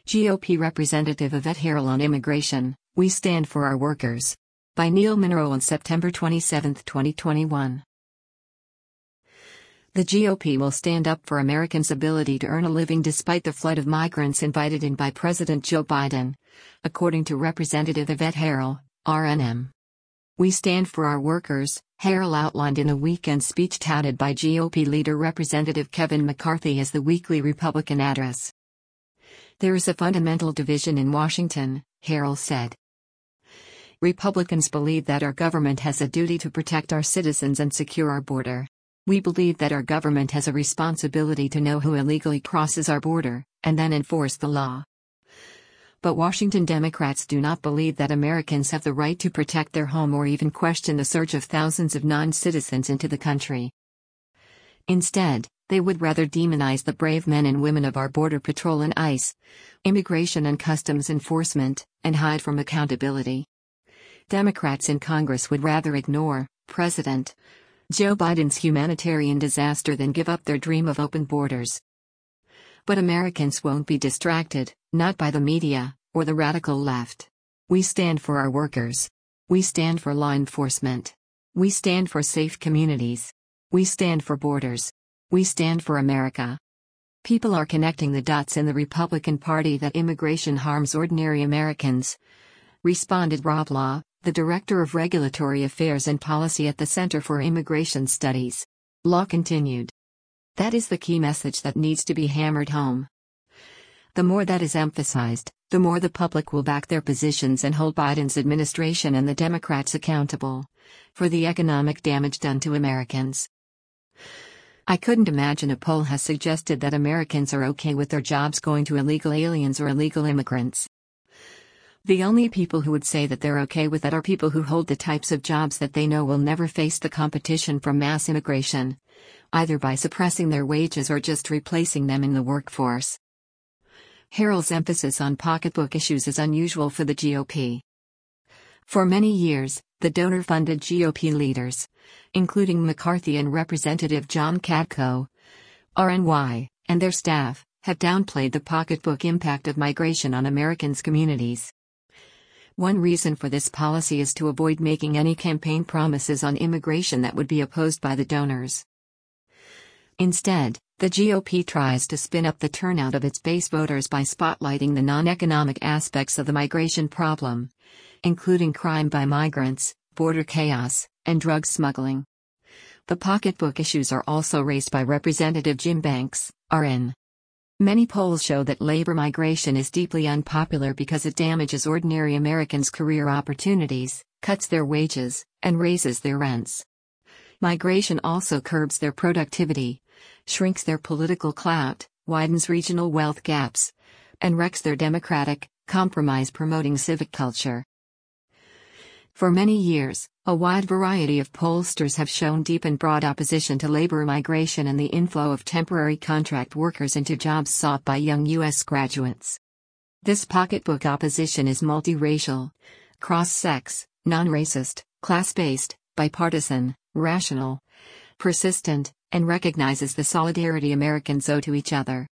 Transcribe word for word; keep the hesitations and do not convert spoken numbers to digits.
G O P Representative Yvette Herrell on Immigration, We Stand for Our Workers. By Neil Munro on September twenty-seventh, twenty twenty-one. The G O P will stand up for Americans' ability to earn a living despite the flood of migrants invited in by President Joe Biden, according to Representative Yvette Herrell, R N M. We stand for our workers, Herrell outlined in a weekend speech touted by G O P leader Representative Kevin McCarthy as the weekly Republican address. There is a fundamental division in Washington, Herrell said. Republicans believe that our government has a duty to protect our citizens and secure our border. We believe that our government has a responsibility to know who illegally crosses our border, and then enforce the law. But Washington Democrats do not believe that Americans have the right to protect their home or even question the surge of thousands of non-citizens into the country. Instead, they would rather demonize the brave men and women of our Border Patrol and ICE, Immigration and Customs Enforcement, and hide from accountability. Democrats in Congress would rather ignore President Joe Biden's humanitarian disaster than give up their dream of open borders. But Americans won't be distracted, not by the media, or the radical left. We stand for our workers. We stand for law enforcement. We stand for safe communities. We stand for borders. We stand for America. People are connecting the dots in the Republican Party that immigration harms ordinary Americans, responded Rob Law, the Director of Regulatory Affairs and Policy at the Center for Immigration Studies. Law continued. That is the key message that needs to be hammered home. The more that is emphasized, the more the public will back their positions and hold Biden's administration and the Democrats accountable for the economic damage done to Americans. I couldn't imagine a poll has suggested that Americans are okay with their jobs going to illegal aliens or illegal immigrants. The only people who would say that they're okay with that are people who hold the types of jobs that they know will never face the competition from mass immigration, either by suppressing their wages or just replacing them in the workforce. Herrell's emphasis on pocketbook issues is unusual for the G O P. For many years, the donor-funded G O P leaders, including McCarthy and Representative John Katko, R N Y, and their staff, have downplayed the pocketbook impact of migration on Americans' communities. One reason for this policy is to avoid making any campaign promises on immigration that would be opposed by the donors. Instead, the G O P tries to spin up the turnout of its base voters by spotlighting the non-economic aspects of the migration problem, including crime by migrants, border chaos, and drug smuggling. The pocketbook issues are also raised by Representative Jim Banks, R N. Many polls show that labor migration is deeply unpopular because it damages ordinary Americans' career opportunities, cuts their wages, and raises their rents. Migration also curbs their productivity, shrinks their political clout, widens regional wealth gaps, and wrecks their democratic, compromise-promoting civic culture. For many years, a wide variety of pollsters have shown deep and broad opposition to labor migration and the inflow of temporary contract workers into jobs sought by young U S graduates. This pocketbook opposition is multiracial, cross-sex, non-racist, class-based, bipartisan, rational, persistent, and recognizes the solidarity Americans owe to each other.